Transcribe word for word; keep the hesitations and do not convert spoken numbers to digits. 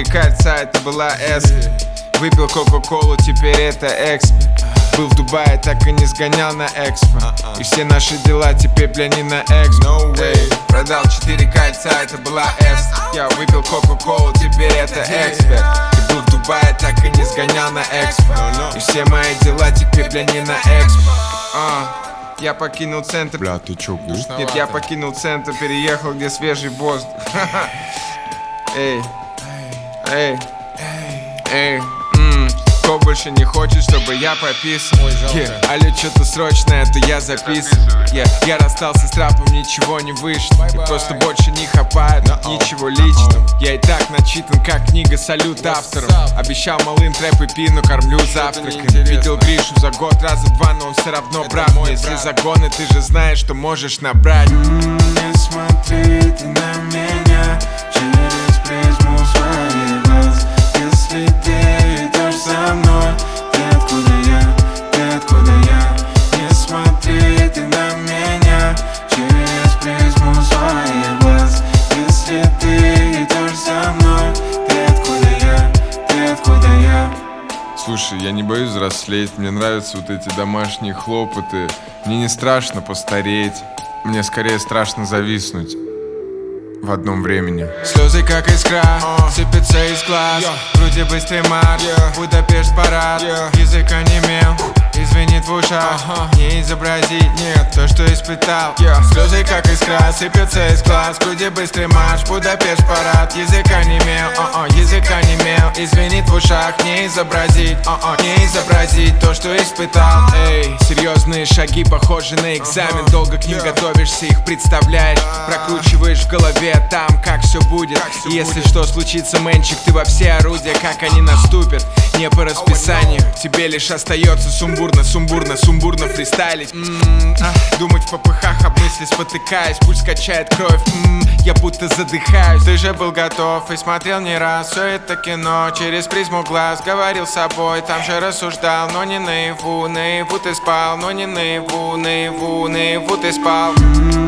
кольца, это была эс. Выпил кока-колу, теперь это экспо. Был в Дубае, так и не сгонял на экспо. И все наши дела теперь, бля, не на экспо. No way. Продал четыре кольца, это была эс. Я выпил кока-колу, теперь это экспо. И был в Дубае, так и не сгонял на экспо. И все мои дела теперь, бля, не на экспо. uh. Я покинул центр. Бля, ты чё, глуп? Нет, я покинул центр, переехал, где свежий воздух. Эй, эй, эй, м, кто больше не хочет, чтобы я пописал? Yeah. Алло, что-то срочное, это я записываю. Yeah. Я расстался с трапом, ничего не вышло. И просто больше не хапает, ничего личного. Я и так начитан, как книга, салют автору. Обещал малым трэп и пину, кормлю завтраком. Видел Гришу за год раза два, но он все равно прав. Если загоны, ты же знаешь, что можешь набрать. Не смотри ты на меня через призму своих глаз. Если ты идешь за мной, ты откуда я, ты откуда я. Не смотри ты на меня через призму своих глаз. Если ты идешь за мной, ты откуда я, ты откуда я. Слушай, я не боюсь взрослеть, мне нравятся вот эти домашние хлопоты. Мне не страшно постареть, мне скорее страшно зависнуть в одном времени. Слезы как искра, uh. сыпятся из глаз. yeah. Вроде быстрый марш, yeah. Будапешт парад, yeah. Язык онемел, извинит в ушах, uh-huh. Не изобразить, нет, то, что испытал. yeah. Слезы как искра, сыпятся из глаз. Груди быстрый марш, Будапешт парад. Язык онемел, uh-uh. Язык онемел, извинит в ушах. Не изобразить, uh-uh. Не изобразить то, что испытал. Эй, серьезные шаги похожи на экзамен. uh-huh. Долго к ним yeah. готовишься, их представляешь, uh-huh. прокручиваешь в голове там, как все будет. Как все Если будет. Что случится, мэнчик, ты во все орудия. Как они наступят, не по расписанию. Тебе лишь остается сумбурно, сумбурно, сумбурно фристайлить. м-м, а, Думать в попыхах, об мысли спотыкаясь. Пульс качает кровь, м-м, я будто задыхаюсь. Ты же был готов и смотрел не раз все это кино через призму глаз. Говорил с собой, там же рассуждал. Но не наяву, наяву ты спал. Но не наяву, наяву, наяву ты спал.